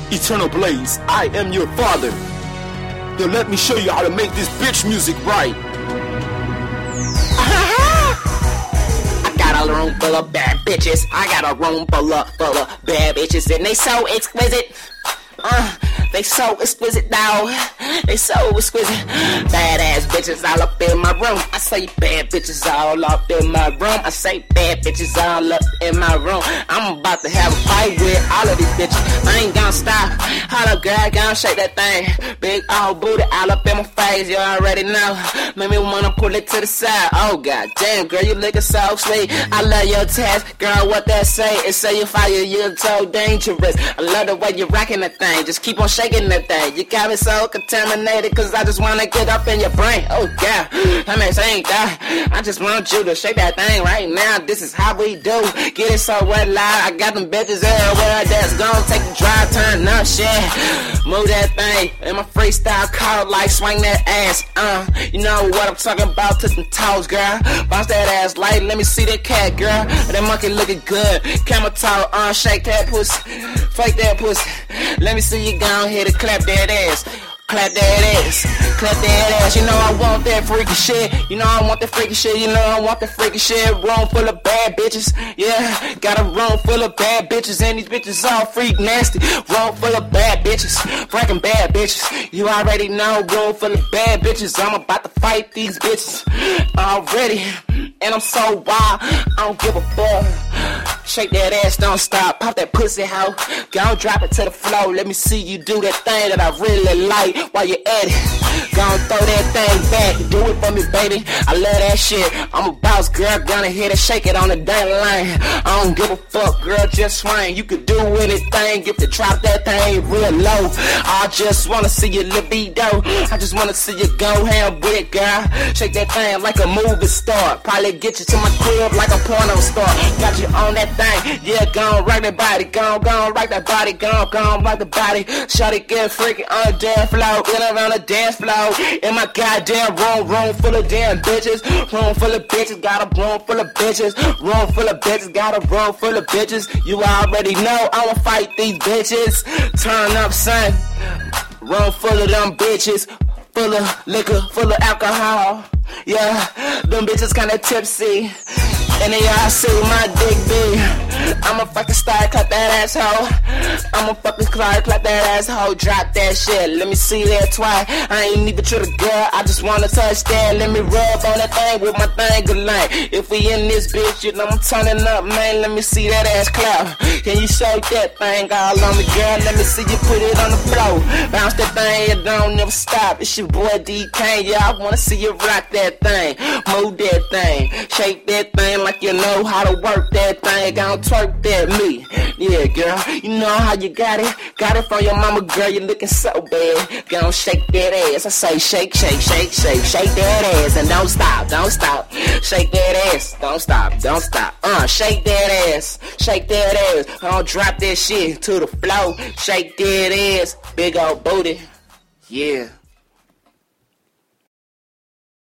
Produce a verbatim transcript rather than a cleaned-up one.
Eternal Blaze, I am your father. Then let me show you how to make this bitch music right. I got a room full of bad bitches. I got a room full of, full of bad bitches, and they so exquisite. Uh, they so exquisite now. They so exquisite. Badass bitches all up in my room. I say bad bitches all up in my room. I say bad bitches all up in my room. I'm about to have a fight with all of these bitches. I ain't gonna stop. Hold up, girl, gonna shake that thing. Big old booty all up in my face. You already know. Make me wanna pull it to the side. Oh god damn, girl, you looking so sweet. I love your task, girl. What that say? It say you fire, you're so dangerous. I love the way you're rocking that thing. Just keep on shaking that thing. You got me so contaminated, cause I just wanna get up in your brain. Oh god, I mean, ain't that. I just want you to shake that thing right now. This is how we do. Get it so wet loud. I got them bitches everywhere that's gonna take the drive, turn up shit. Move that thing in my freestyle call like swing that ass. Uh, you know what I'm talking about? To some toes, girl. Bounce that ass light. Let me see that cat, girl. That monkey looking good. Camel toe, uh, shake that pussy. Fake that pussy. Let me see you go ahead and clap that ass. Clap that ass, clap that ass. You know I want that freaky shit. You know I want that freaky shit. You know I want that freaky shit. Room full of bad bitches. Yeah, got a room full of bad bitches, and these bitches all freak nasty. Room full of bad bitches, freaking bad bitches. You already know. Room full of bad bitches. I'm about to fight these bitches already, and I'm so wild. I don't give a fuck. Shake that ass, don't stop. Pop that pussy, hoe. Go drop it to the floor. Let me see you do that thing that I really like. While you at it, gon' throw that thing back. Do it for me, baby. I love that shit. I'm a boss, girl. Gonna hit it, shake it on the damn line. I don't give a fuck, girl. Just swing. You could do anything. Get to drop that thing real low. I just wanna see your libido. I just wanna see you go ham with it, girl. Shake that thing like a movie star. Probably get you to my crib like a porno star. Got you on that thing. Yeah, gon' rock that body. Gon' gon' rock that body. Gon' gon' rock the body. Shawty get freaky on the damn floor. Get around the dance floor. In my goddamn room, room full of damn bitches. Room full of bitches, got a room full of bitches. Room full of bitches, got a room full of bitches. You already know I'ma fight these bitches. Turn up, son. Room full of them bitches. Full of liquor, full of alcohol. Yeah, them bitches kinda tipsy. And they all see my dick big. I'ma fucking start, clap that asshole. I'ma fucking start, clap that asshole. Drop that shit, let me see that twice. I ain't even to the girl, I just wanna touch that. Let me rub on that thing with my thing good line. If we in this bitch, you know I'm turning up, man. Let me see that ass clap. Can you shake that thing all on me, girl? Let me see you put it on the floor. Bounce that thing, it don't never stop. It's your boy D K, yeah, I wanna see you rock that thing. Move that thing, shake that thing like you know how to work that thing. Gon' twerk that me. Yeah, girl, you know how you got it. Got it from your mama, girl, you looking so bad. Gon' shake that ass. I say shake, shake, shake, shake, shake that ass. And don't stop, don't stop. Shake that ass, don't stop, don't stop. Uh, shake that ass, shake that ass. I'll drop that shit to the floor. Shake that ass, big old booty. Yeah.